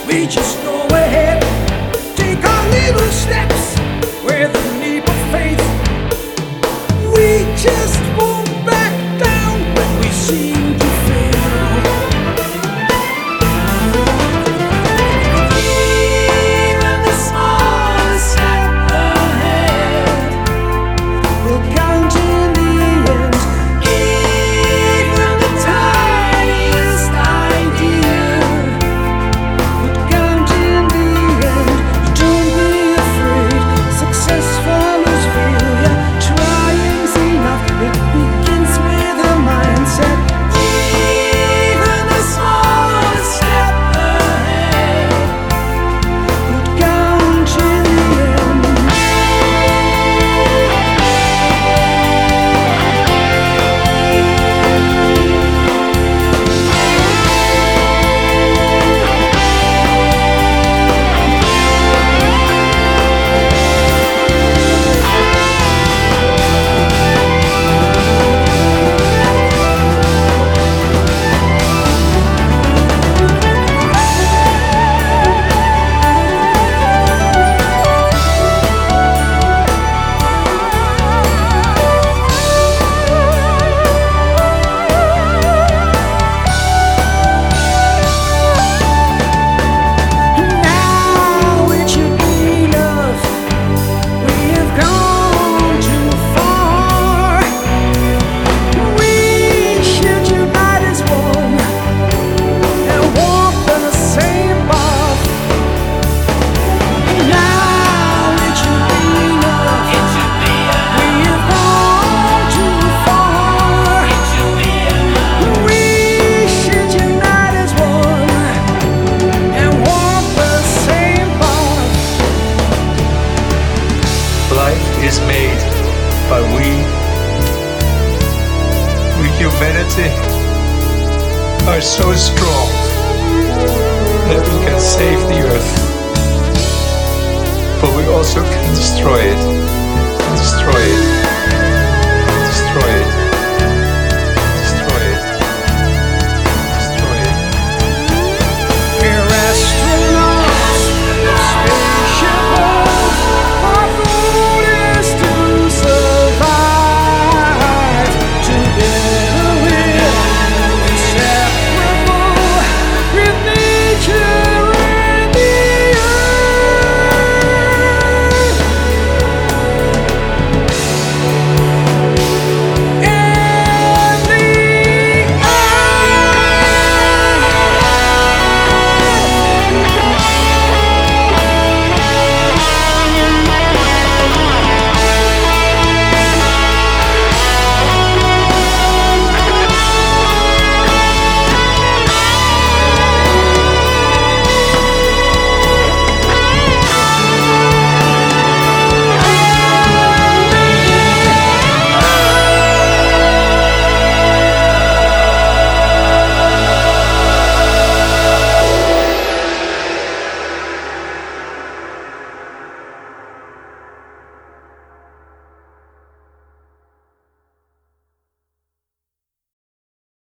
We just go ahead, take our little steps with a leap of faith. We just won't back down when we seem to fail. Even the smallest step ahead will count in the end. Even the tiniest idea will count in the end. Don't be afraid, success follows failure. Trying's enough, it begins with a mindset. Even the smallest step ahead would count in the end. Now it should be enough. We have gone too far. We should unite as one and walk the same path. Now it should be enough. We have gone too far. We should unite as one and walk the same path. Life is made by we humanity are so strong that we can save the earth, but we also can destroy it.